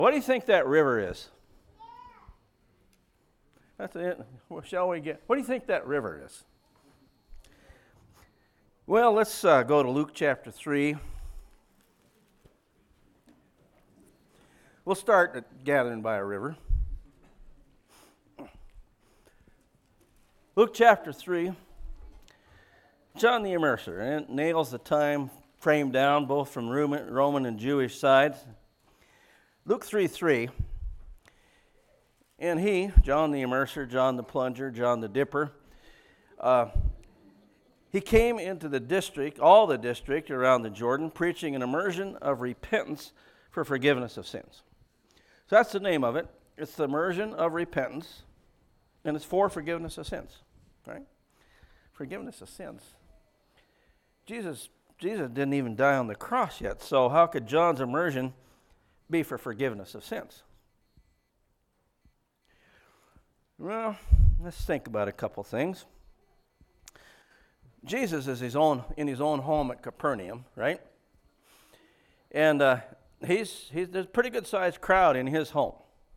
What do you think that river is? That's it. Well, shall we get? What do you think that river is? Well, let's go to Luke chapter 3. We'll start at gathering by a river. Luke chapter 3. John the Immerser, and it nails the time frame down both from Roman and Jewish sides. Luke 3:3. And he, John the Immerser, John the Plunger, John the Dipper, he came into the district, all the district around the Jordan, preaching an immersion of repentance for forgiveness of sins. So that's the name of it. It's the immersion of repentance, and it's for forgiveness of sins, right? Forgiveness of sins. Jesus didn't even die on the cross yet, so how could John's immersion be for forgiveness of sins? Well, let's think about a couple things. Jesus is in his own home at Capernaum, right? And there's a pretty good sized crowd in his home.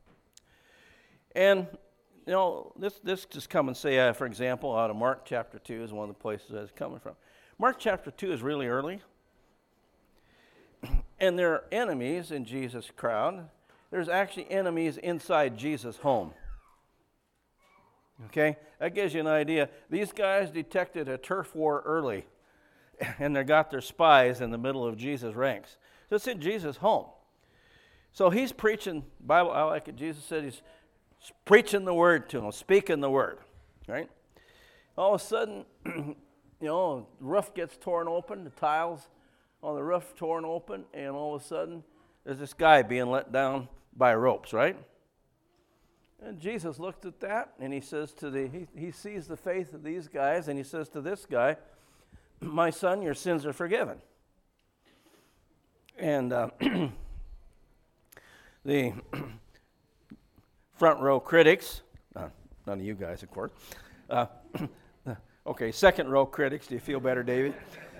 And you know, this just come and say, for example, out of Mark chapter 2 is one of the places that it's coming from. Mark chapter 2 is really early. And there are enemies in Jesus' crowd. There's actually enemies inside Jesus' home. Okay? That gives you an idea. These guys detected a turf war early. And they got their spies in the middle of Jesus' ranks. So it's in Jesus' home. So he's preaching, Bible, I like it, Jesus said he's preaching the word to them, speaking the word, right? All of a sudden, you know, the roof gets torn open, the tiles on the roof torn open, and all of a sudden, there's this guy being let down by ropes, right? And Jesus looked at that, and he says he sees the faith of these guys, and he says to this guy, "My son, your sins are forgiven." And the front row critics, none of you guys, of course. Okay, second row critics. Do you feel better, David?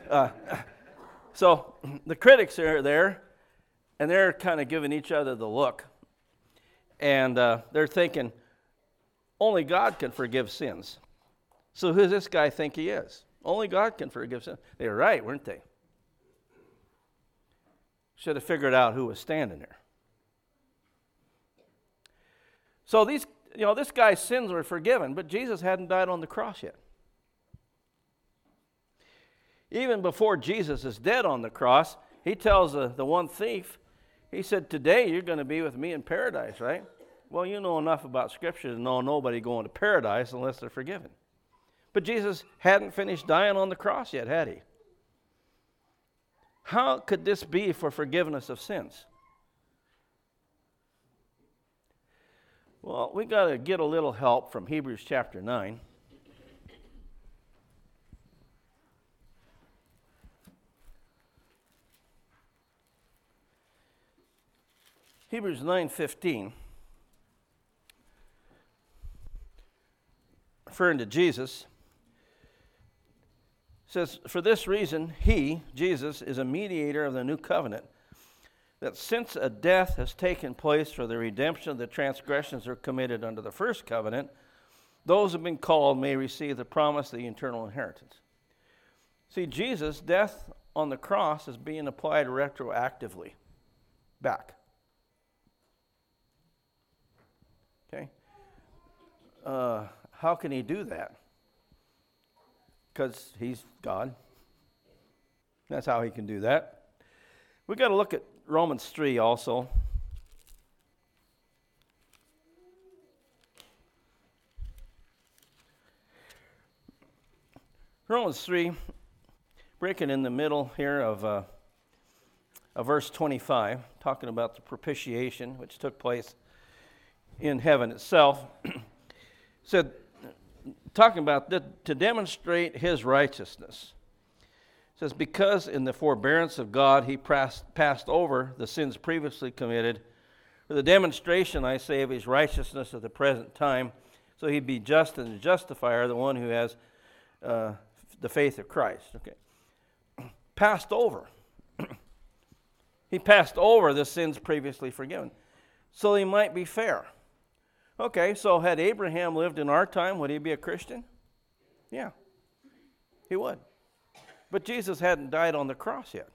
So the critics are there, and they're kind of giving each other the look. And they're thinking, only God can forgive sins. So who does this guy think he is? Only God can forgive sins. They were right, weren't they? Should have figured out who was standing there. So this guy's sins were forgiven, but Jesus hadn't died on the cross yet. Even before Jesus is dead on the cross, he tells the one thief, he said, "Today you're going to be with me in paradise," right? Well, you know enough about Scripture to know nobody going to paradise unless they're forgiven. But Jesus hadn't finished dying on the cross yet, had he? How could this be for forgiveness of sins? Well, we got to get a little help from Hebrews chapter 9. Hebrews 9:15, referring to Jesus, says, "For this reason, he, Jesus, is a mediator of the new covenant, that since a death has taken place for the redemption of the transgressions that are committed under the first covenant, those who have been called may receive the promise of the eternal inheritance." See, Jesus' death on the cross is being applied retroactively back. Okay? How can he do that? Because he's God. That's how he can do that. We've got to look at Romans 3 also. Romans 3, breaking in the middle here of verse 25, talking about the propitiation which took place in heaven itself, said, talking about to demonstrate his righteousness. It says, "Because in the forbearance of God he passed over the sins previously committed, for the demonstration, I say, of his righteousness at the present time, so he'd be just and the justifier, the one who has the faith of Christ." Okay, passed over. He passed over the sins previously forgiven. so he might be fair. Okay, so had Abraham lived in our time, would he be a Christian? Yeah, he would. But Jesus hadn't died on the cross yet.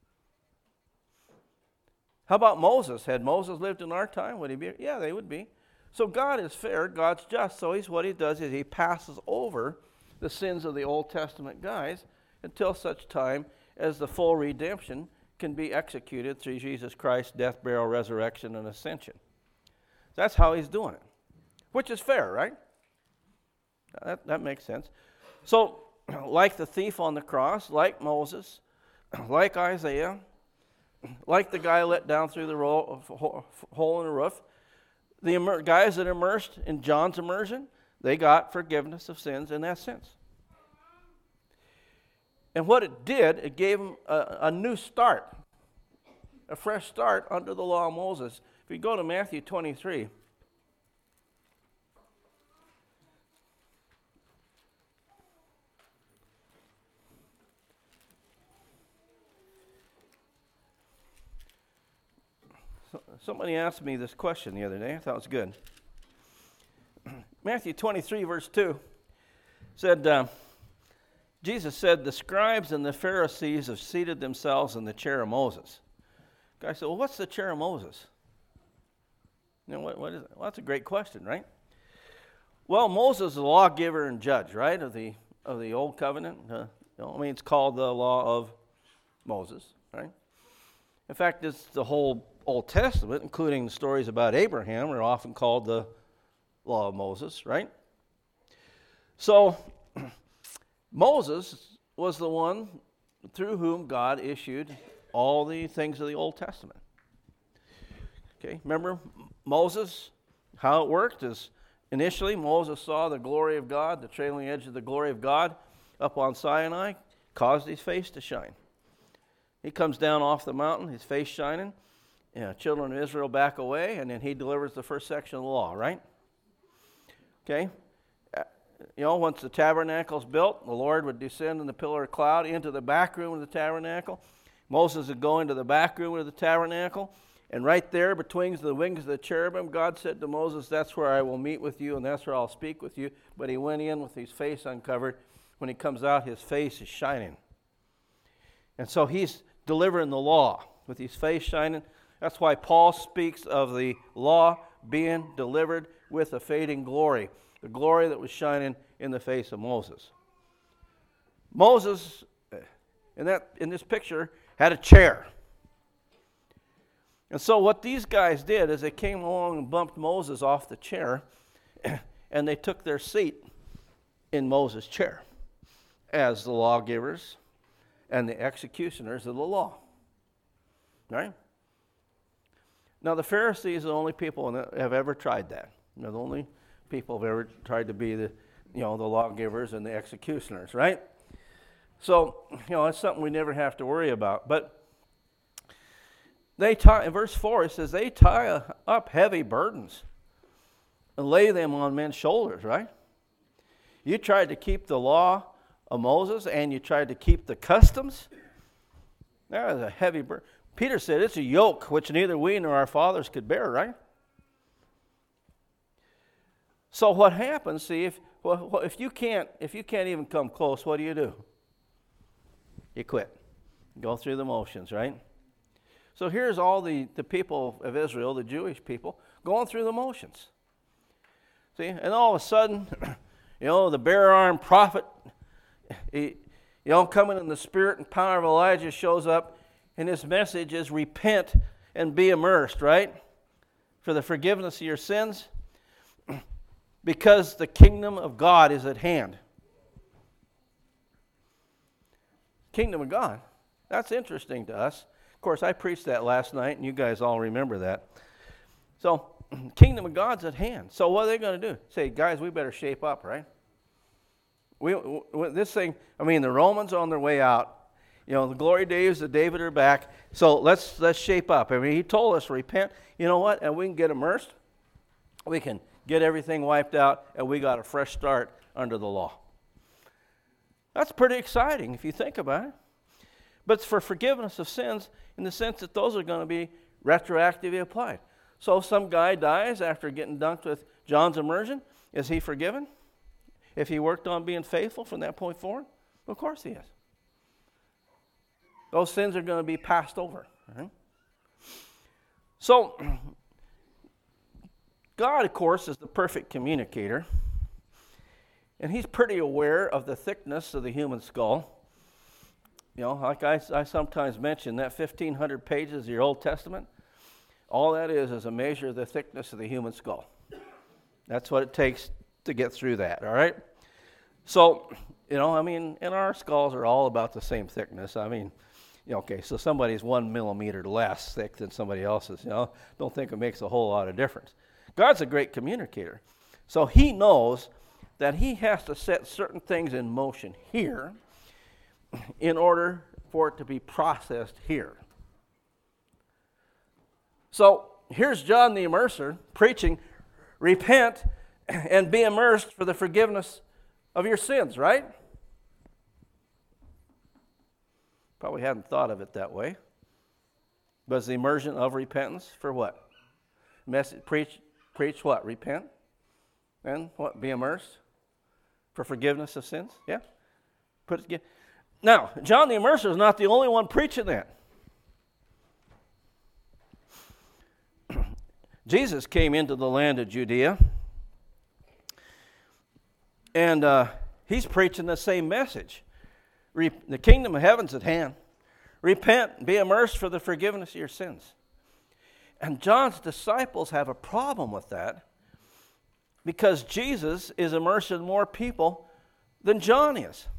How about Moses? Had Moses lived in our time, would he be? Yeah, they would be. So God is fair, God's just. So what he does is he passes over the sins of the Old Testament guys until such time as the full redemption can be executed through Jesus Christ's death, burial, resurrection, and ascension. That's how he's doing it, which is fair, right? That makes sense. So, like the thief on the cross, like Moses, like Isaiah, like the guy let down through the hole in the roof, the guys that immersed in John's immersion, they got forgiveness of sins in that sense. And what it did, it gave them a new start, a fresh start under the law of Moses. If you go to Matthew 23, somebody asked me this question the other day. I thought it was good. Matthew 23, verse 2 said, Jesus said, the scribes and the Pharisees have seated themselves in the chair of Moses. The guy said, well, what's the chair of Moses? You know, what is it? Well, that's a great question, right? Well, Moses is the lawgiver and judge, right, of the Old Covenant. It's called the law of Moses, right? In fact, it's the whole Old Testament, including the stories about Abraham, are often called the law of Moses, right? So, Moses was the one through whom God issued all the things of the Old Testament. Okay, remember Moses, how it worked is initially Moses saw the glory of God, the trailing edge of the glory of God up on Sinai, caused his face to shine. He comes down off the mountain, his face shining, children of Israel back away, and then he delivers the first section of the law, right? Okay? Once the tabernacle's built, the Lord would descend in the pillar of cloud into the back room of the tabernacle. Moses would go into the back room of the tabernacle, and right there between the wings of the cherubim, God said to Moses, that's where I will meet with you, and that's where I'll speak with you. But he went in with his face uncovered. When he comes out, his face is shining. And so he's delivering the law with his face shining. That's why Paul speaks of the law being delivered with a fading glory, the glory that was shining in the face of Moses. Moses, in this picture, had a chair. And so what these guys did is they came along and bumped Moses off the chair, and they took their seat in Moses' chair as the lawgivers and the executioners of the law. Right? Now, the Pharisees are the only people that have ever tried that. They're the only people who have ever tried to be the lawgivers and the executioners, right? So, it's something we never have to worry about. But they tie, in verse 4, it says, they tie up heavy burdens and lay them on men's shoulders, right? You tried to keep the law of Moses and you tried to keep the customs. That was a heavy burden. Peter said it's a yoke which neither we nor our fathers could bear, right? So what happens, see, if you can't even come close, what do? You quit. Go through the motions, right? So here's all the people of Israel, the Jewish people, going through the motions. See, and all of a sudden, the bare-armed prophet, coming in the spirit and power of Elijah shows up, and his message is repent and be immersed, right? For the forgiveness of your sins, because the kingdom of God is at hand. Kingdom of God. That's interesting to us. Of course, I preached that last night, and you guys all remember that. So, kingdom of God's at hand. So what are they going to do? Say, guys, we better shape up, right? This thing, the Romans are on their way out. The glory days of David are back. So let's shape up. He told us repent. You know what? And we can get immersed. We can get everything wiped out, and we got a fresh start under the law. That's pretty exciting if you think about it. But it's for forgiveness of sins in the sense that those are going to be retroactively applied. So some guy dies after getting dunked with John's immersion. Is he forgiven? If he worked on being faithful from that point forward? Of course he is. Those sins are going to be passed over. Right? So, God, of course, is the perfect communicator. And he's pretty aware of the thickness of the human skull. You know, like I sometimes mention, that 1,500 pages of your Old Testament, all that is a measure of the thickness of the human skull. That's what it takes to get through that, all right? So, you know, I mean, and our skulls are all about the same thickness. I mean, you know, okay, so somebody's 1 millimeter less thick than somebody else's, you know. Don't think it makes a whole lot of difference. God's a great communicator. So he knows that he has to set certain things in motion here in order for it to be processed here. So here's John the Immerser preaching, repent and be immersed for the forgiveness of your sins, right? Probably hadn't thought of it that way. Was the immersion of repentance for what? Preach what? Repent. And what? Be immersed for forgiveness of sins? Yeah? Put it again. Now, John the Immerser is not the only one preaching that. Jesus came into the land of Judea, and he's preaching the same message. The kingdom of heaven's at hand. Repent, be immersed for the forgiveness of your sins. And John's disciples have a problem with that because Jesus is immersing more people than John is.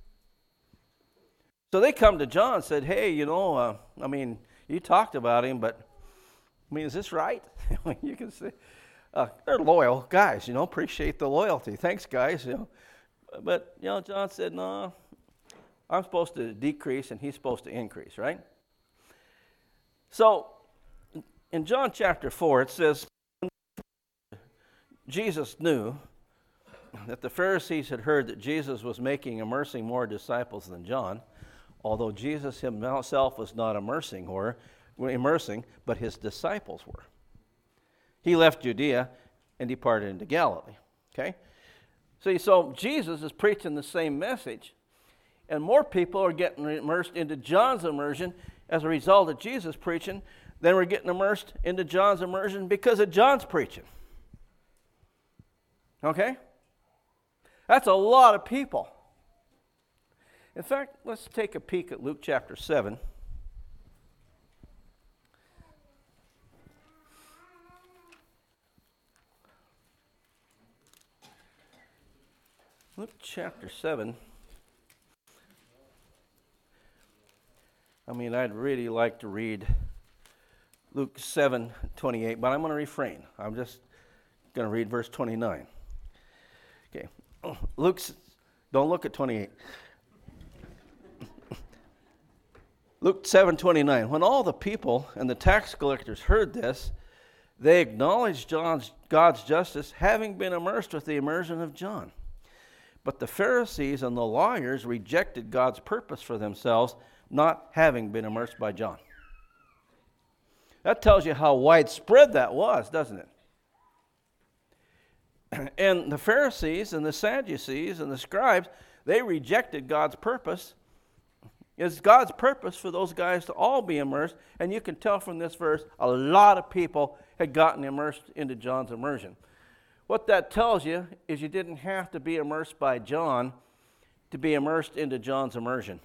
So they come to John and said, hey, you know, I mean, you talked about him, but, I mean, is this right? You can say, they're loyal guys, you know, appreciate the loyalty. Thanks, guys, you know. But, you know, John said, no, I'm supposed to decrease and he's supposed to increase, right? So, in John chapter 4, it says, Jesus knew that the Pharisees had heard that Jesus was immersing more disciples than John, although Jesus himself was not immersing, but his disciples were. He left Judea and departed into Galilee. Okay? See, so Jesus is preaching the same message, and more people are getting immersed into John's immersion as a result of Jesus preaching than we're getting immersed into John's immersion because of John's preaching. Okay? That's a lot of people. In fact, let's take a peek at Luke chapter 7. Luke chapter 7. I mean, I'd really like to read Luke 7:28, but I'm going to refrain. I'm just going to read verse 29. Okay. Don't look at 28. Luke 7:29. When all the people and the tax collectors heard this, they acknowledged God's justice, having been immersed with the immersion of John. But the Pharisees and the lawyers rejected God's purpose for themselves, not having been immersed by John. That tells you how widespread that was, doesn't it? And the Pharisees and the Sadducees and the scribes, they rejected God's purpose. It's God's purpose for those guys to all be immersed. And you can tell from this verse, a lot of people had gotten immersed into John's immersion. What that tells you is you didn't have to be immersed by John to be immersed into John's immersion.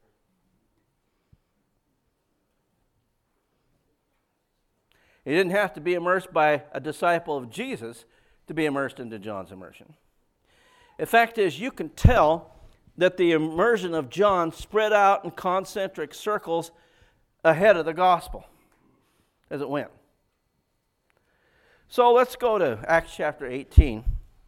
You didn't have to be immersed by a disciple of Jesus to be immersed into John's immersion. The fact is, you can tell that the immersion of John spread out in concentric circles ahead of the gospel as it went. So let's go to Acts chapter 18.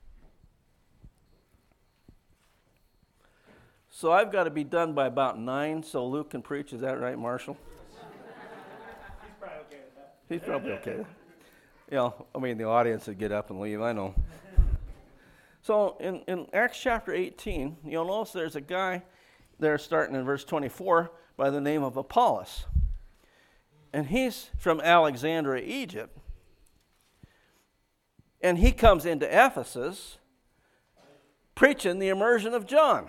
So I've got to be done by about 9 so Luke can preach. Is that right, Marshall? He's probably okay with that. He's probably okay. You know, I mean, the audience would get up and leave, I know. So in Acts chapter 18, you'll notice there's a guy there starting in verse 24 by the name of Apollos. And he's from Alexandria, Egypt. And he comes into Ephesus preaching the immersion of John.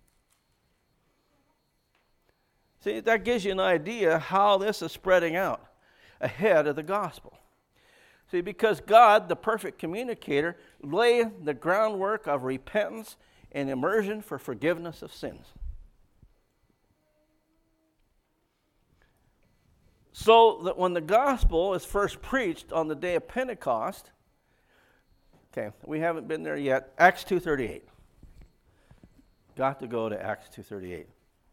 See, that gives you an idea how this is spreading out ahead of the gospel. See, because God, the perfect communicator, laid the groundwork of repentance and immersion for forgiveness of sins. So that when the gospel is first preached on the day of Pentecost, okay, we haven't been there yet, Acts 2:38. Got to go to Acts 2:38.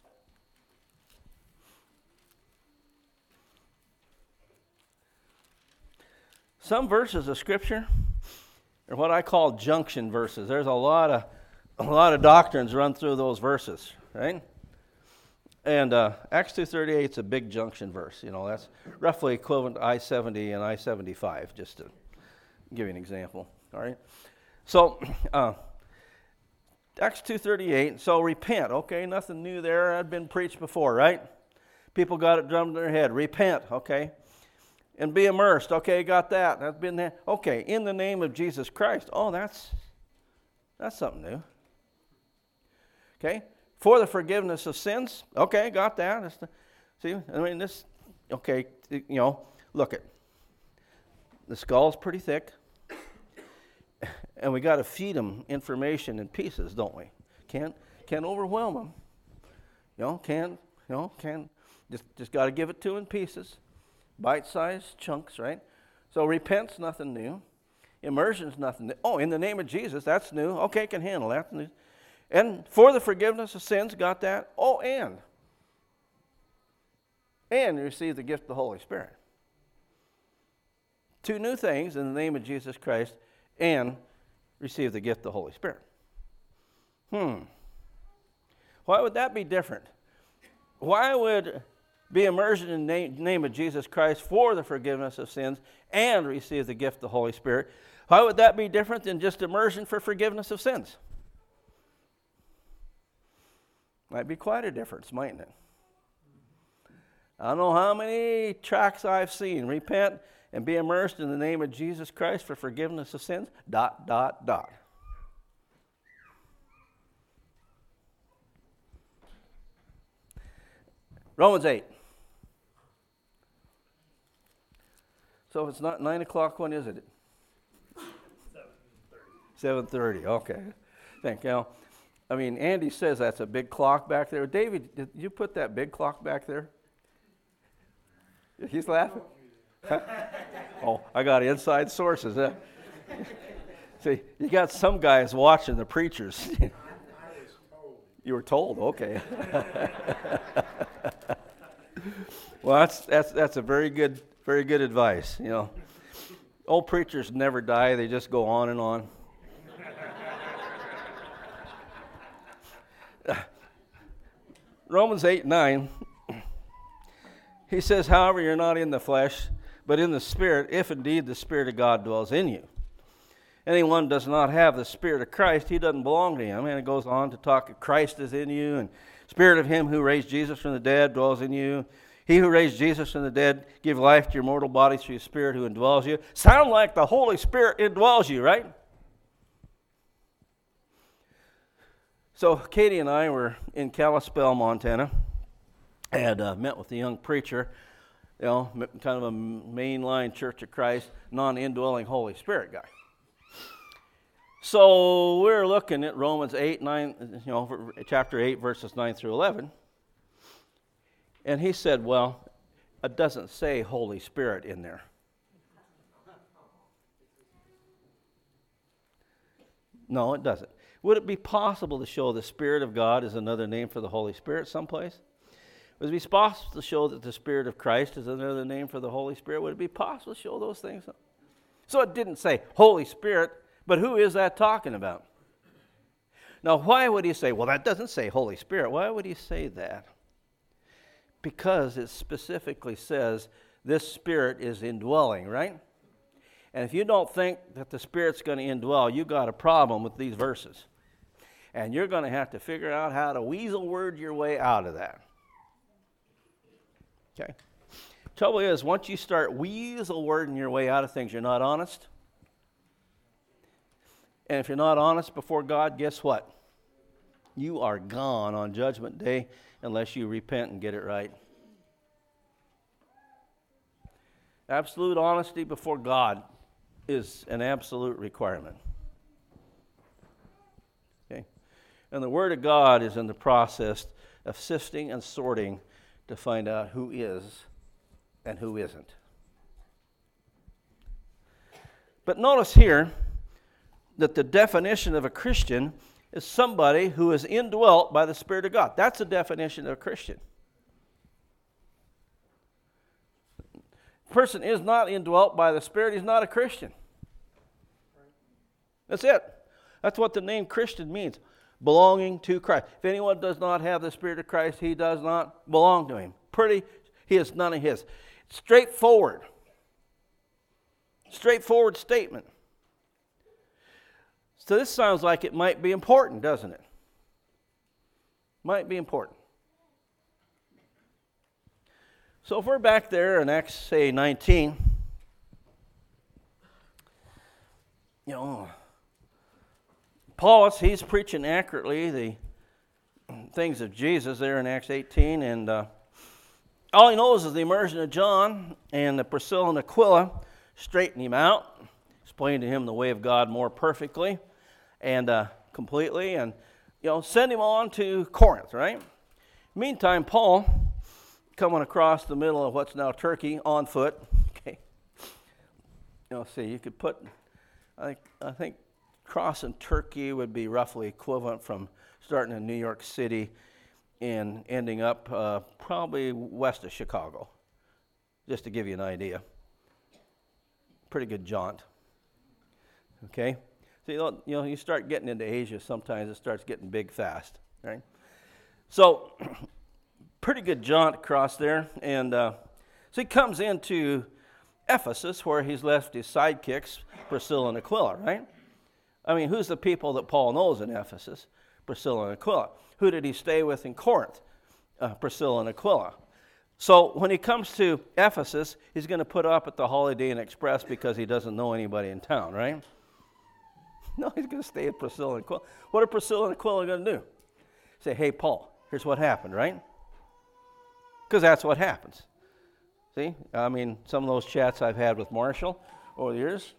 Some verses of Scripture are what I call junction verses. There's a lot of doctrines run through those verses, right? And Acts 2:38 is a big junction verse. You know, that's roughly equivalent to I-70 and I-75, just to give you an example. All right. So Acts 2:38. So repent. Okay, nothing new there. Had been preached before, right? People got it drummed in their head. Repent. Okay. And be immersed. Okay, got that. That's been there. Okay, in the name of Jesus Christ. Oh, that's something new. Okay, for the forgiveness of sins. Okay, got that. See, I mean, this, okay, you know, look it. The skull's pretty thick. And we got to feed them information in pieces, don't we? Can't overwhelm them. Just got to give it to them in pieces. Bite-sized chunks, right? So repent's nothing new. Immersion's nothing new. Oh, in the name of Jesus, that's new. Okay, can handle that. And for the forgiveness of sins, got that. Oh, and receive the gift of the Holy Spirit. Two new things in the name of Jesus Christ, and receive the gift of the Holy Spirit. Why would that be different? Why would be immersed in the name of Jesus Christ for the forgiveness of sins and receive the gift of the Holy Spirit? Why would that be different than just immersion for forgiveness of sins? Might be quite a difference, mightn't it? I don't know how many tracts I've seen. Repent and be immersed in the name of Jesus Christ for forgiveness of sins, ... Romans 8. So if it's not 9 o'clock, when is it? 7:30. Okay. Thank you. I mean, Andy says that's a big clock back there. David, did you put that big clock back there? He's laughing. Oh, I got inside sources. Huh? See, you got some guys watching the preachers. You were told, okay. Well, that's a very good advice. You know, old preachers never die; they just go on and on. Romans 8:9. He says, "However, you're not in the flesh, but in the Spirit, if indeed the Spirit of God dwells in you. Anyone does not have the Spirit of Christ, he doesn't belong to him." And it goes on to talk, Christ is in you, and Spirit of him who raised Jesus from the dead dwells in you. He who raised Jesus from the dead give life to your mortal bodies through your Spirit who indwells you. Sound like the Holy Spirit indwells you, right? So Katie and I were in Kalispell, Montana, and met with a young preacher, you know, kind of a mainline Church of Christ, non-indwelling Holy Spirit guy. So we're looking at Romans 8, 9, you know, chapter 8, verses 9 through 11. And he said, well, it doesn't say Holy Spirit in there. No, it doesn't. Would it be possible to show the Spirit of God is another name for the Holy Spirit someplace? Would it be possible to show that the Spirit of Christ is another name for the Holy Spirit? Would it be possible to show those things? So it didn't say Holy Spirit, but who is that talking about? Now, why would he say, well, that doesn't say Holy Spirit. Why would he say that? Because it specifically says this Spirit is indwelling, right? And if you don't think that the Spirit's going to indwell, you got a problem with these verses. And you're going to have to figure out how to weasel word your way out of that. Okay? Trouble is, once you start weasel wording your way out of things, you're not honest. And if you're not honest before God, guess what? You are gone on Judgment Day unless you repent and get it right. Absolute honesty before God is an absolute requirement. Okay? And the Word of God is in the process of sifting and sorting to find out who is and who isn't. But notice here that the definition of a Christian is somebody who is indwelt by the Spirit of God. That's the definition of a Christian. A person is not indwelt by the Spirit, he's not a Christian. That's it. That's what the name Christian means. Belonging to Christ. If anyone does not have the Spirit of Christ, he does not belong to him. He is none of his. Straightforward. Straightforward statement. So this sounds like it might be important, doesn't it? Might be important. So if we're back there in Acts, say, 19, Paul, he's preaching accurately the things of Jesus there in Acts 18, and all he knows is the immersion of John and the Priscilla and Aquila straighten him out, explain to him the way of God more perfectly and completely, and send him on to Corinth, right? Meantime, Paul, coming across the middle of what's now Turkey on foot, okay, you could put, I think crossing Turkey would be roughly equivalent from starting in New York City and ending up probably west of Chicago, just to give you an idea. Pretty good jaunt. Okay? So you start getting into Asia, sometimes it starts getting big fast, right? So, pretty good jaunt across there, and so he comes into Ephesus, where he's left his sidekicks, Priscilla and Aquila, right? I mean, who's the people that Paul knows in Ephesus? Priscilla and Aquila. Who did he stay with in Corinth? Priscilla and Aquila. So when he comes to Ephesus, he's going to put up at the Holiday Inn Express because he doesn't know anybody in town, right? No, he's going to stay at Priscilla and Aquila. What are Priscilla and Aquila going to do? Say, hey, Paul, here's what happened, right? Because that's what happens. See? I mean, some of those chats I've had with Marshall over the years,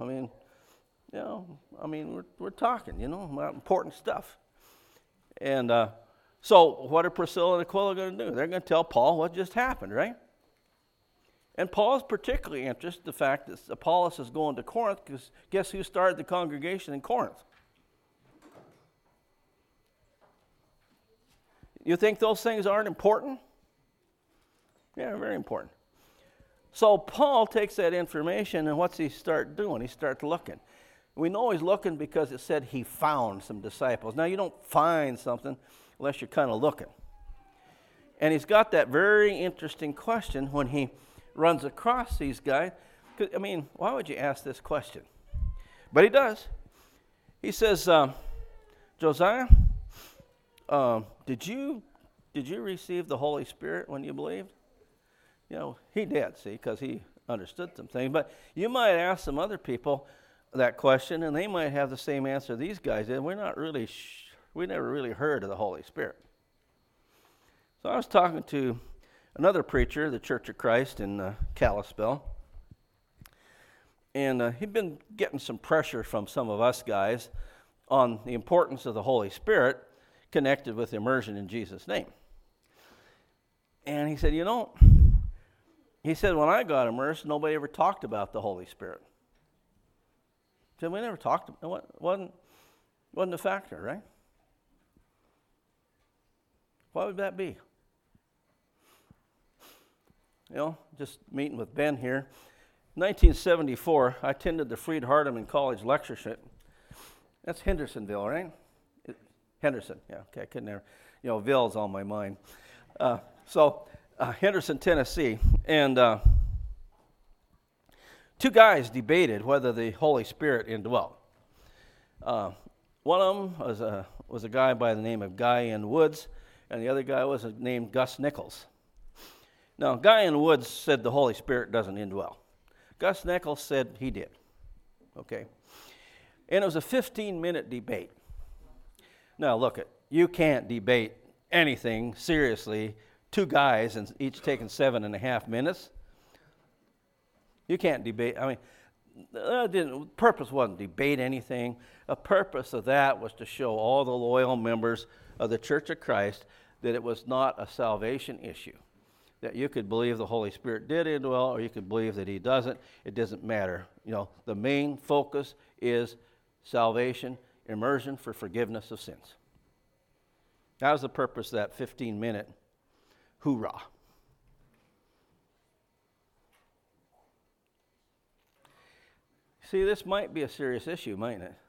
we're talking, about important stuff. And so what are Priscilla and Aquila going to do? They're going to tell Paul what just happened, right? And Paul's particularly interested in the fact that Apollos is going to Corinth, because guess who started the congregation in Corinth? You think those things aren't important? Yeah, very important. So Paul takes that information, and what's he start doing? He starts looking. We know he's looking because it said he found some disciples. Now, you don't find something unless you're kind of looking. And he's got that very interesting question when he runs across these guys. I mean, why would you ask this question? But he does. He says, Josiah, did you receive the Holy Spirit when you believed? He did, see, because he understood some things. But you might ask some other people that question, and they might have the same answer these guys did. We never really heard of the Holy Spirit. So I was talking to another preacher, the Church of Christ in Kalispell, and he'd been getting some pressure from some of us guys on the importance of the Holy Spirit connected with immersion in Jesus' name. And he said, when I got immersed, nobody ever talked about the Holy Spirit. He said, we never talked about it. Wasn't a factor, right? Why would that be? Just meeting with Ben here. 1974, I attended the Freed Hardeman College lectureship. That's Hendersonville, right? Henderson, yeah. Okay, I couldn't never. Ville's on my mind. Henderson, Tennessee, and two guys debated whether the Holy Spirit indwelt. One of them was a guy by the name of Guy N. Woods, and the other guy was named Gus Nichols. Now, Guy N. Woods said the Holy Spirit doesn't indwell. Gus Nichols said he did. Okay. And it was a 15-minute debate. Now, look, you can't debate anything seriously, two guys and each taking 7.5 minutes. You can't debate. I mean, the purpose wasn't to debate anything. The purpose of that was to show all the loyal members of the Church of Christ that it was not a salvation issue. That you could believe the Holy Spirit did indwell, or you could believe that he doesn't. It doesn't matter. You know, the main focus is salvation, immersion for forgiveness of sins. That was the purpose of that 15-minute hoorah. See, this might be a serious issue, mightn't it?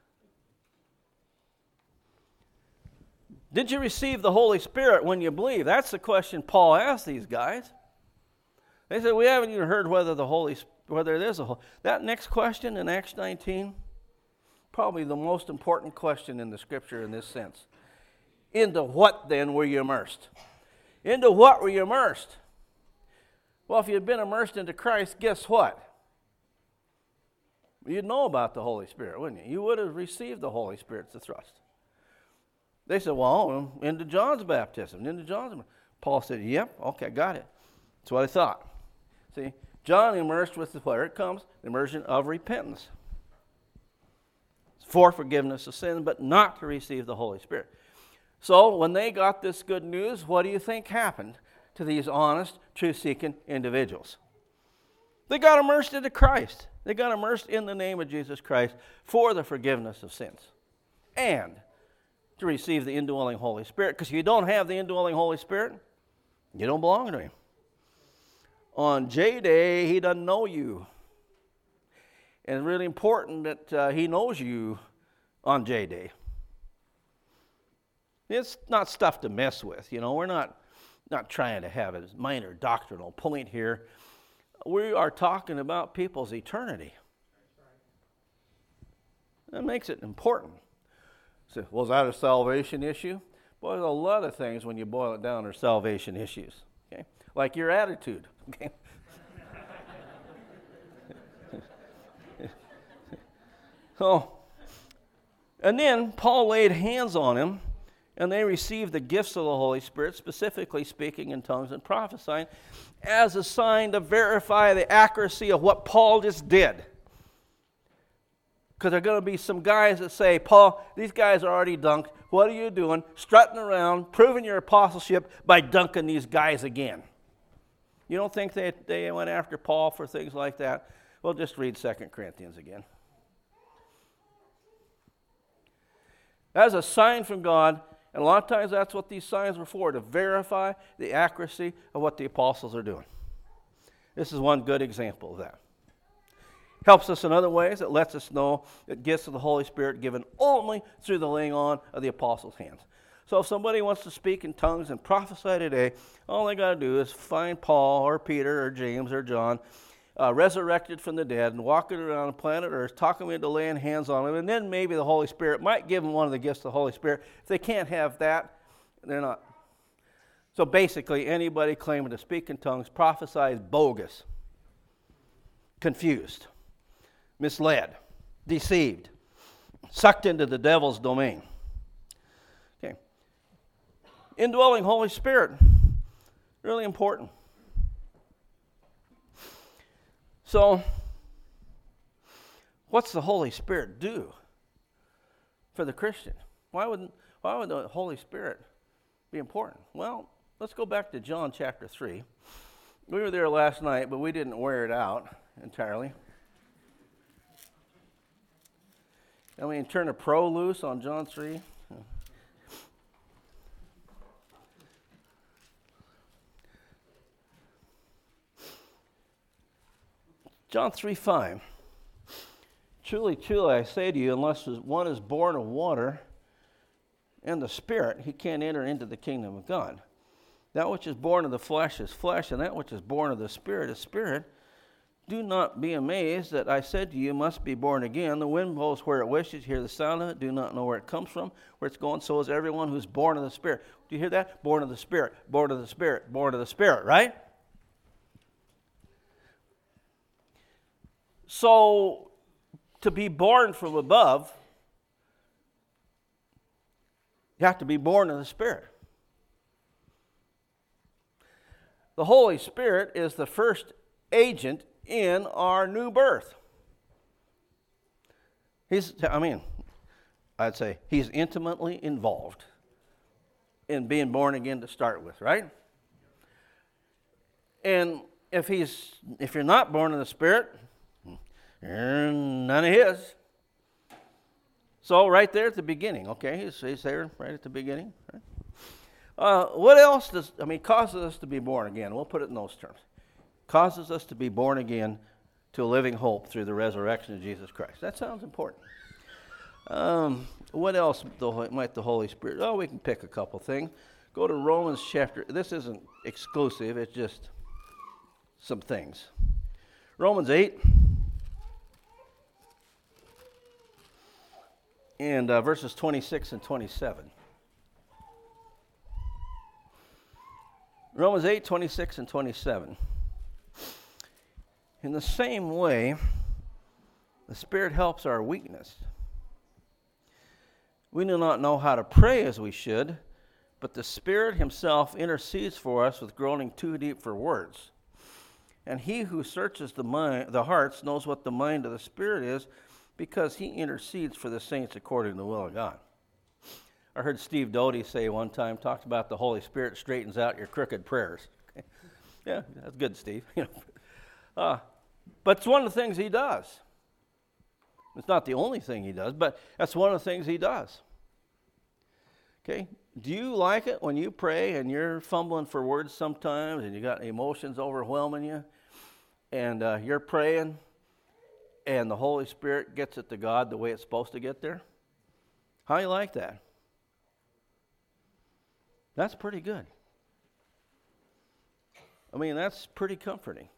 Did you receive the Holy Spirit when you believe? That's the question Paul asked these guys. They said, we haven't even heard whether there's a Holy. That next question in Acts 19, probably the most important question in the Scripture in this sense. Into what then were you immersed? Into what were you immersed? Well, if you'd been immersed into Christ, guess what? You'd know about the Holy Spirit, wouldn't you? You would have received the Holy Spirit's the thrust. They said, well, into John's baptism, Paul said, yep, okay, got it. That's what I thought. See, John immersed with where it comes, the immersion of repentance. For forgiveness of sin, but not to receive the Holy Spirit. So when they got this good news, what do you think happened to these honest, truth-seeking individuals? They got immersed into Christ. They got immersed in the name of Jesus Christ for the forgiveness of sins. And to receive the indwelling Holy Spirit. Because if you don't have the indwelling Holy Spirit, you don't belong to him. On J-Day, he doesn't know you. And it's really important that he knows you on J-Day. It's not stuff to mess with. You know, we're not trying to have a minor doctrinal point here. We are talking about people's eternity. That makes it important. So, was that a salvation issue? Boy, there's a lot of things when you boil it down are salvation issues. Okay? Like your attitude. Okay? And then Paul laid hands on him, and they received the gifts of the Holy Spirit, specifically speaking in tongues and prophesying, as a sign to verify the accuracy of what Paul just did. Because there are going to be some guys that say, Paul, these guys are already dunked. What are you doing? Strutting around, proving your apostleship by dunking these guys again. You don't think they went after Paul for things like that? Well, just read 2 Corinthians again. That's a sign from God, and a lot of times that's what these signs were for, to verify the accuracy of what the apostles are doing. This is one good example of that. Helps us in other ways. It lets us know that gifts of the Holy Spirit given only through the laying on of the apostles' hands. So if somebody wants to speak in tongues and prophesy today, all they got to do is find Paul or Peter or James or John resurrected from the dead and walking around planet Earth, talking into laying hands on them, and then maybe the Holy Spirit might give them one of the gifts of the Holy Spirit. If they can't have that, they're not. So basically, anybody claiming to speak in tongues, prophesy is bogus, confused, misled, deceived, sucked into the devil's domain. Okay. Indwelling Holy Spirit, really important. So, what's the Holy Spirit do for the Christian? Why would the Holy Spirit be important? Well, let's go back to John chapter 3. We were there last night, but we didn't wear it out entirely. I mean, turn a pro loose on John 3. John 3:5. Truly, truly, I say to you, unless one is born of water and the Spirit, he can't enter into the kingdom of God. That which is born of the flesh is flesh, and that which is born of the Spirit is spirit. Do not be amazed that I said to you, must be born again. The wind blows where it wishes, hear the sound of it, do not know where it comes from, where it's going. So is everyone who's born of the Spirit. Do you hear that? Born of the Spirit, born of the Spirit, born of the Spirit, right? So, to be born from above You have to be born of the Spirit. The Holy Spirit is the first agent in our new birth. I'd say he's intimately involved in being born again to start with, right? And if you're not born of the Spirit, you're none of his. So right there at the beginning, okay, he's there right at the beginning. Right? What else causes us to be born again? We'll put it in those terms. Causes us to be born again to a living hope through the resurrection of Jesus Christ. That sounds important. What else might the Holy Spirit? Oh, we can pick a couple things. Go to Romans chapter. This isn't exclusive. It's just some things. Romans 8 and verses 26 and 27. Romans 8, 26 and 27. In the same way, the Spirit helps our weakness. We do not know how to pray as we should, but the Spirit himself intercedes for us with groaning too deep for words. And he who searches the hearts knows what the mind of the Spirit is, because he intercedes for the saints according to the will of God. I heard Steve Doty say one time, talked about the Holy Spirit straightens out your crooked prayers. Okay. Yeah, that's good, Steve. But it's one of the things he does. It's not the only thing he does, but that's one of the things he does. Okay? Do you like it when you pray and you're fumbling for words sometimes and you got emotions overwhelming you and you're praying and the Holy Spirit gets it to God the way it's supposed to get there? How do you like that? That's pretty good. That's pretty comforting.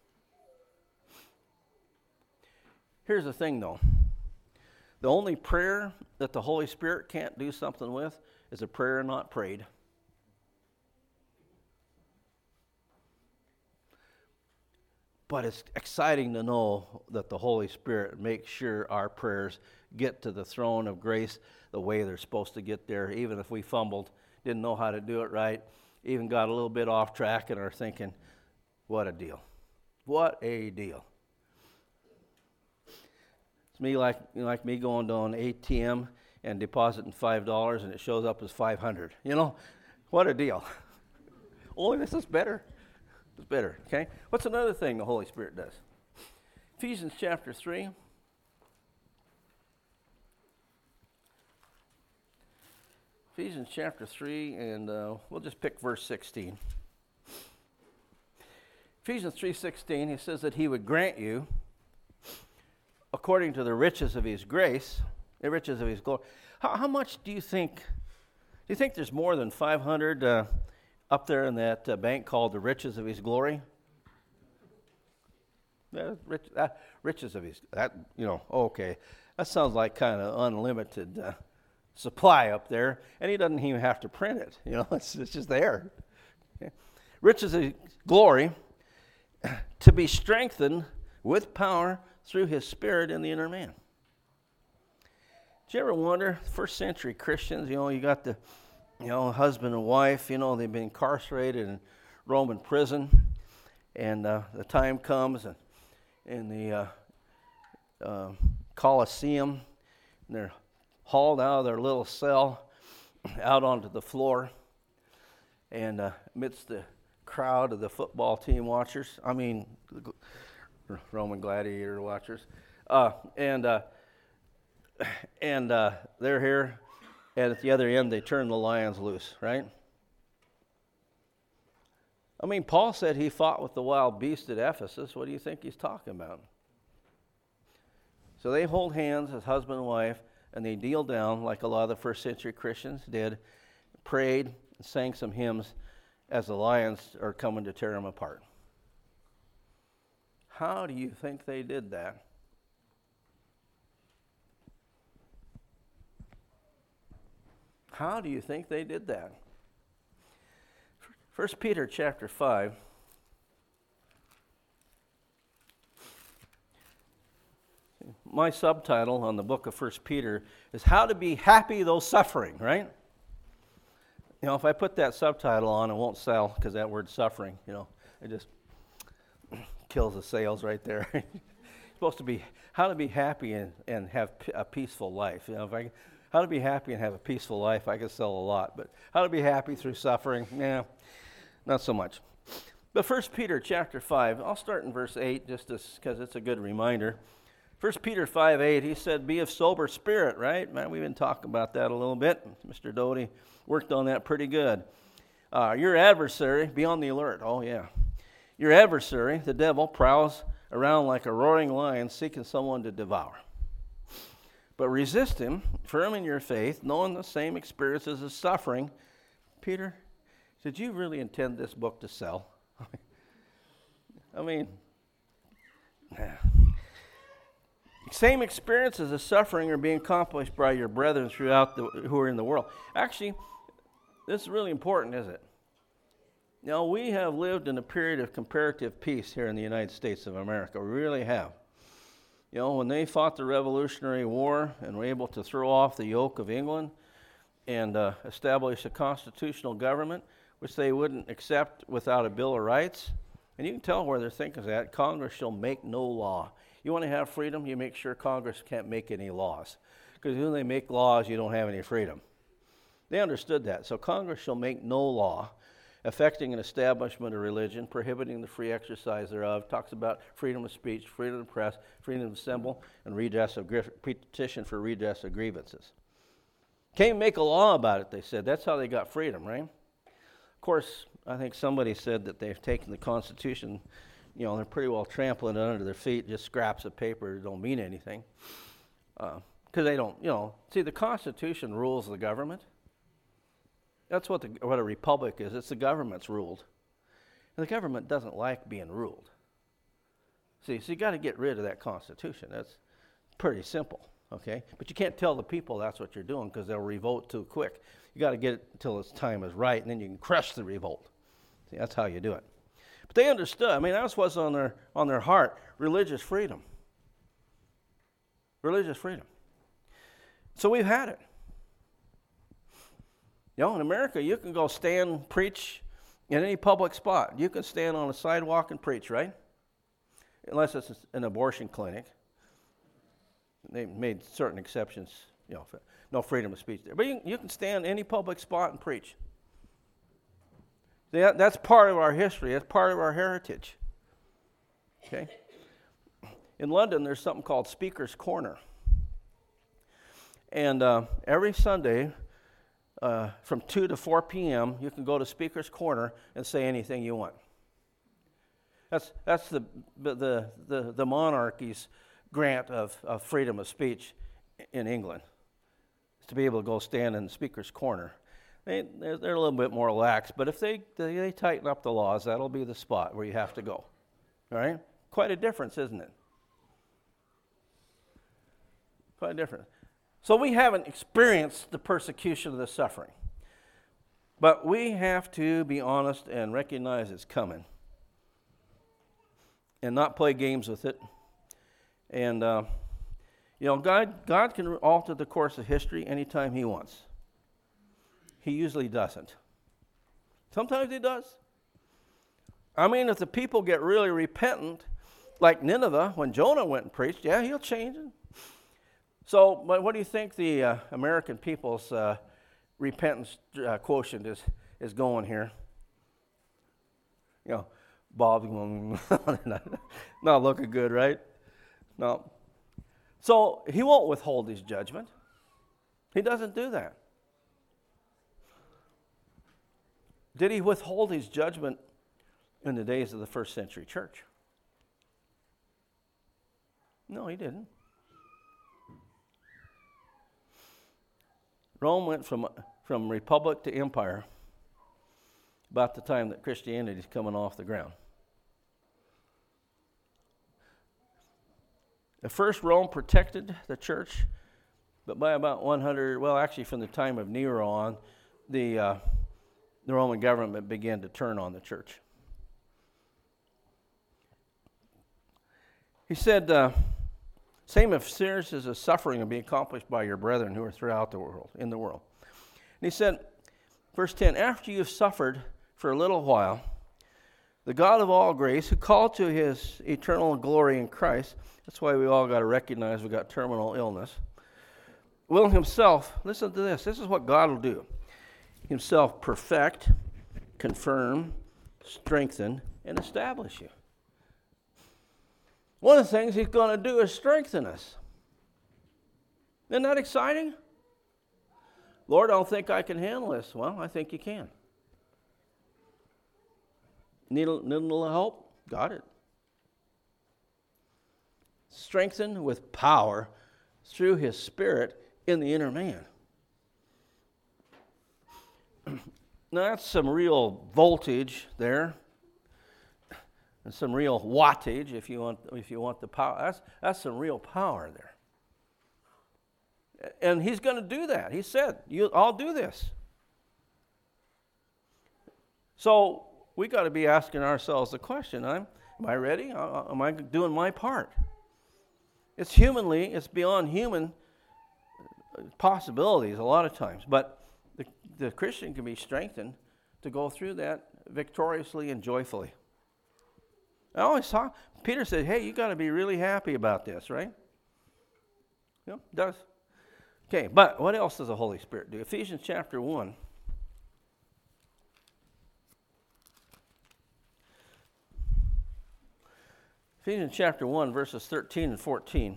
Here's the thing, though. The only prayer that the Holy Spirit can't do something with is a prayer not prayed. But it's exciting to know that the Holy Spirit makes sure our prayers get to the throne of grace the way they're supposed to get there, even if we fumbled, didn't know how to do it right, even got a little bit off track and are thinking, what a deal. What a deal. Me like me going to an ATM and depositing $5 and it shows up as $500. What a deal. Oh, this is better. It's better, okay? What's another thing the Holy Spirit does? Ephesians chapter 3. Ephesians chapter 3, and we'll just pick verse 16. Ephesians 3:16, he says that he would grant you, according to the riches of his grace, the riches of his glory. How much do you think there's more than 500 up there in that bank called the riches of his glory? Riches of his, okay. That sounds like kind of unlimited supply up there, and he doesn't even have to print it. It's just there. Okay. Riches of his glory, to be strengthened with power through his Spirit in the inner man. Did you ever wonder, first century Christians, you got the, husband and wife, they've been incarcerated in Roman prison, and the time comes and in the Colosseum, and they're hauled out of their little cell out onto the floor, and amidst the crowd of the football team watchers, Roman gladiator watchers, and they're here, and at the other end they turn the lions loose, right? Paul said he fought with the wild beast at Ephesus. What do you think he's talking about? So they hold hands as husband and wife, and they kneel down like a lot of the first century Christians did, prayed, and sang some hymns as the lions are coming to tear them apart. How do you think they did that? How do you think they did that? 1 Peter chapter 5. My subtitle on the book of 1 Peter is How to Be Happy Though Suffering, right? if I put that subtitle on, it won't sell because that word suffering, it just kills the sales right there. It's supposed to be how to be happy and have a peaceful life. How to be happy and have a peaceful life, I could sell a lot. But how to be happy through suffering, not so much. But 1 Peter chapter 5, I'll start in verse 8 just because it's a good reminder. 1 Peter 5:8, he said, be of sober spirit, right? Man, we've been talking about that a little bit. Mr. Doty worked on that pretty good. Your adversary, be on the alert. Oh, yeah. Your adversary, the devil, prowls around like a roaring lion seeking someone to devour. But resist him, firm in your faith, knowing the same experiences of suffering. Peter, did you really intend this book to sell? I mean, same experiences of suffering are being accomplished by your brethren throughout who are in the world. Actually, this is really important, isn't it? We have lived in a period of comparative peace here in the United States of America. We really have. When they fought the Revolutionary War and were able to throw off the yoke of England and establish a constitutional government, which they wouldn't accept without a Bill of Rights, and you can tell where their thinking is at. Congress shall make no law. You want to have freedom, you make sure Congress can't make any laws. Because when they make laws, you don't have any freedom. They understood that. So Congress shall make no law affecting an establishment of religion, prohibiting the free exercise thereof. Talks about freedom of speech, freedom of press, freedom of assemble, and petition for redress of grievances. Can't make a law about it, they said. That's how they got freedom, right? Of course, I think somebody said that they've taken the Constitution, they're pretty well trampling it under their feet, just scraps of paper that don't mean anything. Because they don't, see, the Constitution rules the government. That's what a republic is. It's the government's ruled. And the government doesn't like being ruled. See, so you got to get rid of that Constitution. That's pretty simple, okay? But you can't tell the people that's what you're doing because they'll revolt too quick. You got to get it until its time is right, and then you can crush the revolt. See, that's how you do it. But they understood. I mean, that's what's on their heart: religious freedom. Religious freedom. So we've had it. In America, you can go stand, preach in any public spot. You can stand on a sidewalk and preach, right? Unless it's an abortion clinic. They made certain exceptions, no freedom of speech there. But you can stand in any public spot and preach. That's part of our history. That's part of our heritage. Okay? In London, there's something called Speaker's Corner. And every Sunday, from 2 to 4 p.m., you can go to Speaker's Corner and say anything you want. That's the monarchy's grant of freedom of speech in England, is to be able to go stand in the Speaker's Corner. They're a little bit more lax, but if they tighten up the laws, that'll be the spot where you have to go. All right? Quite a difference, isn't it? Quite a difference. So we haven't experienced the persecution of the suffering. But we have to be honest and recognize it's coming. And not play games with it. And, God can alter the course of history anytime He wants. He usually doesn't. Sometimes He does. I mean, if the people get really repentant, like Nineveh, when Jonah went and preached, yeah, He'll change it. So, but what do you think the American people's repentance quotient is going here? Bob's going, not looking good, right? No. So, He won't withhold His judgment. He doesn't do that. Did He withhold His judgment in the days of the first century church? No, He didn't. Rome went from republic to empire about the time that Christianity is coming off the ground. At first, Rome protected the church, but by about 100, well, actually from the time of Nero on, the Roman government began to turn on the church. He said, same experiences of suffering are being accomplished by your brethren who are throughout the world, in the world. And he said, Verse 10, after you've suffered for a little while, the God of all grace, who called to his eternal glory in Christ, that's why we all got to recognize we got terminal illness, will himself, listen to this is what God will do, himself perfect, confirm, strengthen, and establish you. One of the things he's going to do is strengthen us. Isn't that exciting? Lord, I don't think I can handle this. Well, I think you can. Need a little help? Got it. Strengthened with power through his Spirit in the inner man. Now that's some real voltage there, and some real wattage if you want the power. That's some real power there. And he's going to do that. He said, I'll do this. So we got to be asking ourselves the question, am I ready? Am I doing my part? It's beyond human possibilities a lot of times. But the Christian can be strengthened to go through that victoriously and joyfully. I always saw, Peter said, hey, you got to be really happy about this, right? Yeah, it does. Okay, but what else does the Holy Spirit do? Ephesians chapter 1. Ephesians chapter 1, verses 13 and 14.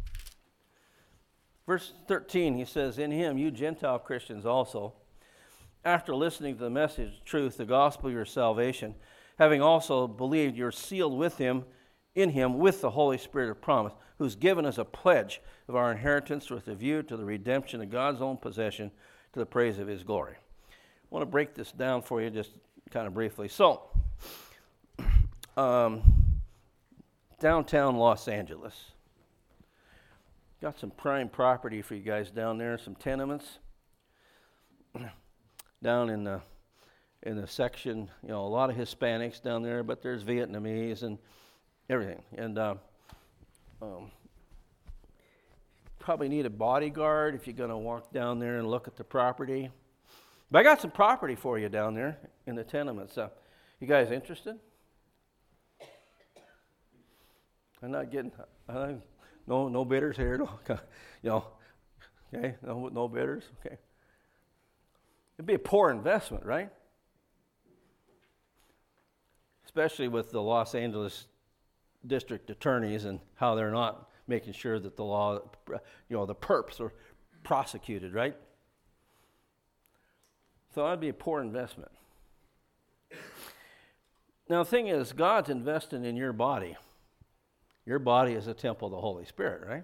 Verse 13, he says, in him, you Gentile Christians also, after listening to the message of truth, the gospel of your salvation, having also believed, you're sealed with him, in him, with the Holy Spirit of promise, who's given us a pledge of our inheritance with a view to the redemption of God's own possession to the praise of his glory. I want to break this down for you just kind of briefly. So, downtown Los Angeles. Got some prime property for you guys down there, some tenements. Down in the section, a lot of Hispanics down there, but there's Vietnamese and everything. And probably need a bodyguard if you're going to walk down there and look at the property. But I got some property for you down there in the tenements. You guys interested? I'm not getting, no bidders here. Okay, no bidders. Okay. It'd be a poor investment, right? Especially with the Los Angeles district attorneys and how they're not making sure that the law, the perps are prosecuted, right? So that'd be a poor investment. Now the thing is, God's investing in your body. Your body is a temple of the Holy Spirit, right?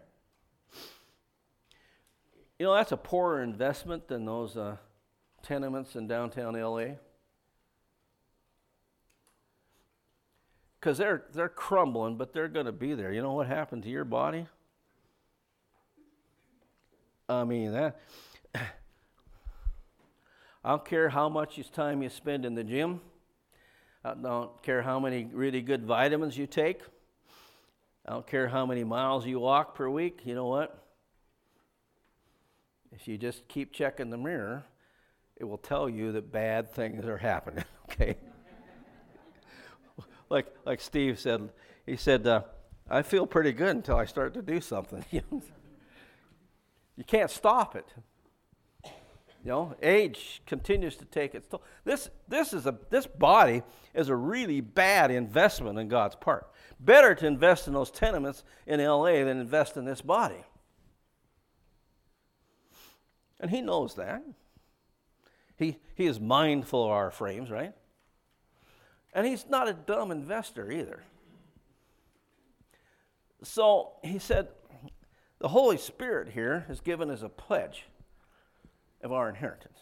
That's a poorer investment than those tenements in downtown LA. Because they're crumbling, but they're going to be there. You know what happened to your body? I mean, I don't care how much time you spend in the gym. I don't care how many really good vitamins you take. I don't care how many miles you walk per week. You know what? If you just keep checking the mirror, it will tell you that bad things are happening, okay? Like Steve said, he said, I feel pretty good until I start to do something. You can't stop it. Age continues to take its toll. This body is a really bad investment in God's part. Better to invest in those tenements in LA than invest in this body. And he knows that. He is mindful of our frames, right? And he's not a dumb investor either. So he said, the Holy Spirit here has given us a pledge of our inheritance.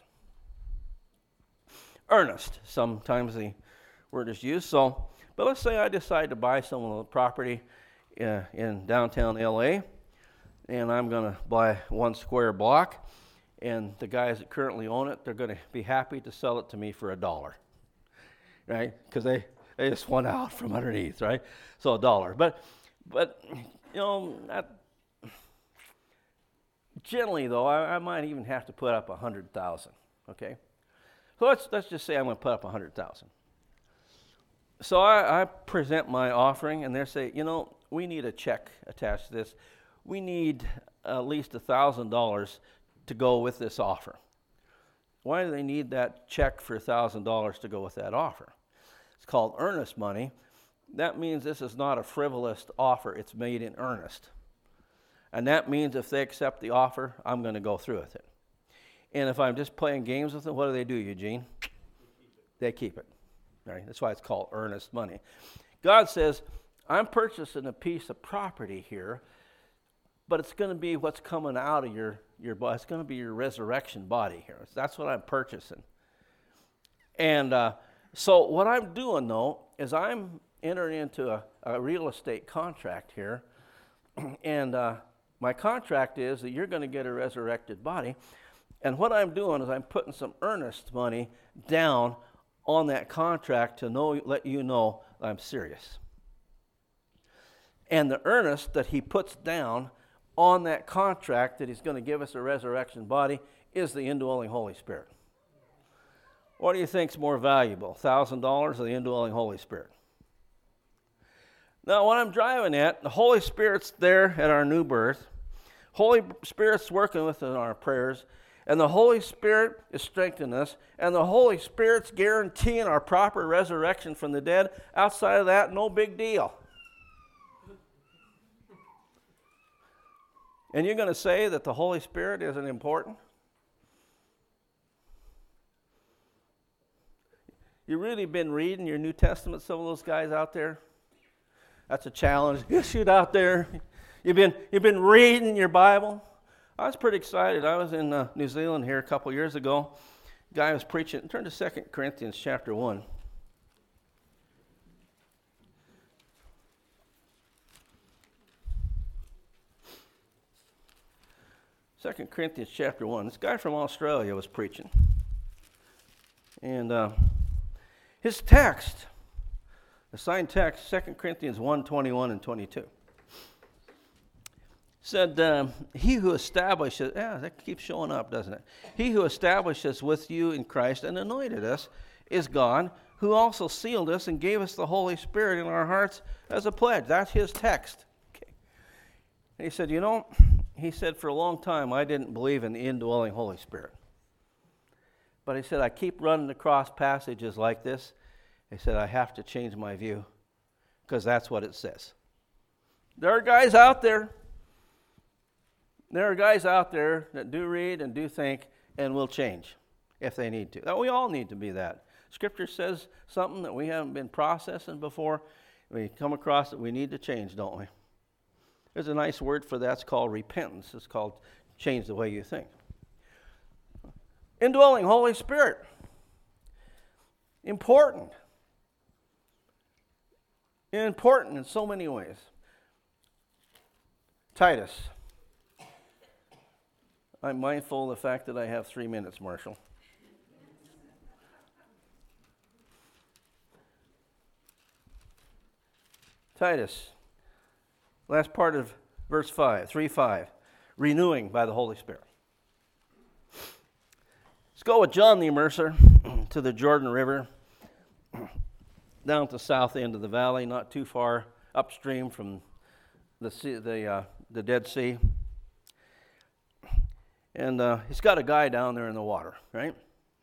Earnest, sometimes the word is used. So, but let's say I decide to buy some of the property in downtown LA, and I'm going to buy 1 square block, and the guys that currently own it, they're going to be happy to sell it to me for $1. Right? Because they just went out from underneath, right? So $1. But generally though, I might even have to put up 100,000. Okay. So let's just say I'm going to put up 100,000. So I present my offering, and they say, we need a check attached to this. We need at least $1,000 to go with this offer. Why do they need that check for $1,000 to go with that offer? It's called earnest money. That means this is not a frivolous offer. It's made in earnest. And that means if they accept the offer, I'm going to go through with it. And if I'm just playing games with them, what do, Eugene? They keep it. Right? That's why it's called earnest money. God says, I'm purchasing a piece of property here, but it's going to be what's coming out of your body. It's going to be your resurrection body here. That's what I'm purchasing. And so what I'm doing, though, is I'm entering into a real estate contract here. And my contract is that you're going to get a resurrected body. And what I'm doing is I'm putting some earnest money down on that contract to let you know I'm serious. And the earnest that he puts down on that contract that he's going to give us a resurrection body is the indwelling Holy Spirit. What do you think is more valuable, $1,000 or the indwelling Holy Spirit? Now, what I'm driving at, the Holy Spirit's there at our new birth. Holy Spirit's working with us in our prayers. And the Holy Spirit is strengthening us. And the Holy Spirit's guaranteeing our proper resurrection from the dead. Outside of that, no big deal. And you're going to say that the Holy Spirit isn't important? You really been reading your New Testament, some of those guys out there? That's a challenge. You shoot out there. You've been reading your Bible. I was pretty excited. I was in New Zealand here a couple years ago. A guy was preaching. Turn to 2 Corinthians chapter 1. 2 Corinthians chapter 1. This guy from Australia was preaching. And his text, the signed text, 2 Corinthians 1, 21 and 22. Said, he who establishes, that keeps showing up, doesn't it? He who establishes with you in Christ and anointed us is God, who also sealed us and gave us the Holy Spirit in our hearts as a pledge. That's his text. Okay. And he said, he said, for a long time I didn't believe in the indwelling Holy Spirit. But he said, I keep running across passages like this. He said, I have to change my view because that's what it says. There are guys out there. There are guys out there that do read and do think and will change if they need to. We all need to be that. Scripture says something that we haven't been processing before. We come across it, we need to change, don't we? There's a nice word for that. It's called repentance. It's called change the way you think. Indwelling Holy Spirit. Important. Important in so many ways. Titus. I'm mindful of the fact that I have 3 minutes, Marshall. Titus, last part of verse 5, 3:5, renewing by the Holy Spirit. Let's go with John the Immerser to the Jordan River, down at the south end of the valley, not too far upstream from the sea, the Dead Sea. And he's got a guy down there in the water, right?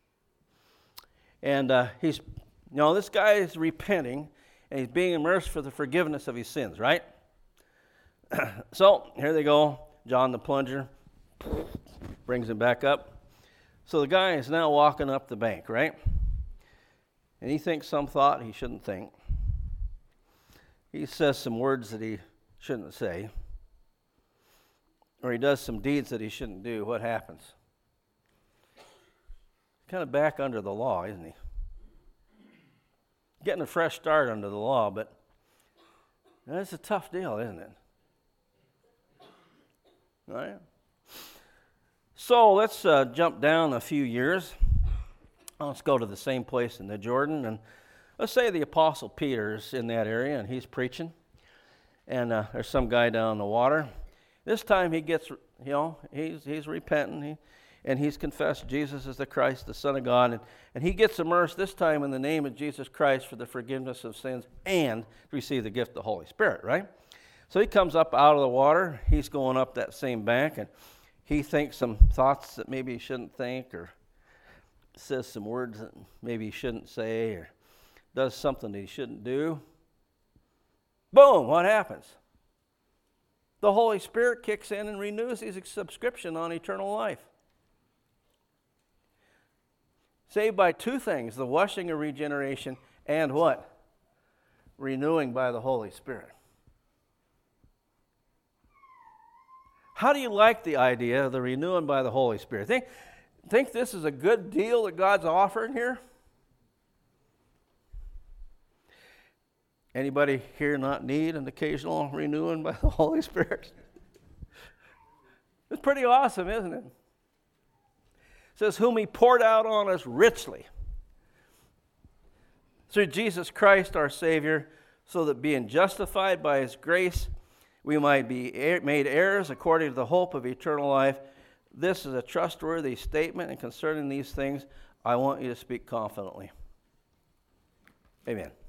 And this guy is repenting, and he's being immersed for the forgiveness of his sins, right? So here they go. John the plunger brings him back up. So the guy is now walking up the bank, right? And he thinks some thought he shouldn't think. He says some words that he shouldn't say. Or he does some deeds that he shouldn't do. What happens? He's kind of back under the law, isn't he? Getting a fresh start under the law, but that's a tough deal, isn't it? All right. So let's jump down a few years. Let's go to the same place in the Jordan, and let's say the Apostle Peter's in that area, and he's preaching, and there's some guy down in the water. This time he gets, he's repenting, and he's confessed Jesus is the Christ, the Son of God, and he gets immersed this time in the name of Jesus Christ for the forgiveness of sins and to receive the gift of the Holy Spirit, right? So he comes up out of the water. He's going up that same bank, and he thinks some thoughts that maybe he shouldn't think, or says some words that maybe he shouldn't say, or does something that he shouldn't do. Boom, what happens? The Holy Spirit kicks in and renews his subscription on eternal life. Saved by two things, the washing of regeneration and what? Renewing by the Holy Spirit. How do you like the idea of the renewing by the Holy Spirit? Think this is a good deal that God's offering here? Anybody here not need an occasional renewing by the Holy Spirit? It's pretty awesome, isn't it? It says, whom he poured out on us richly through Jesus Christ our Savior, so that being justified by his grace, we might be made heirs according to the hope of eternal life. This is a trustworthy statement, and concerning these things, I want you to speak confidently. Amen.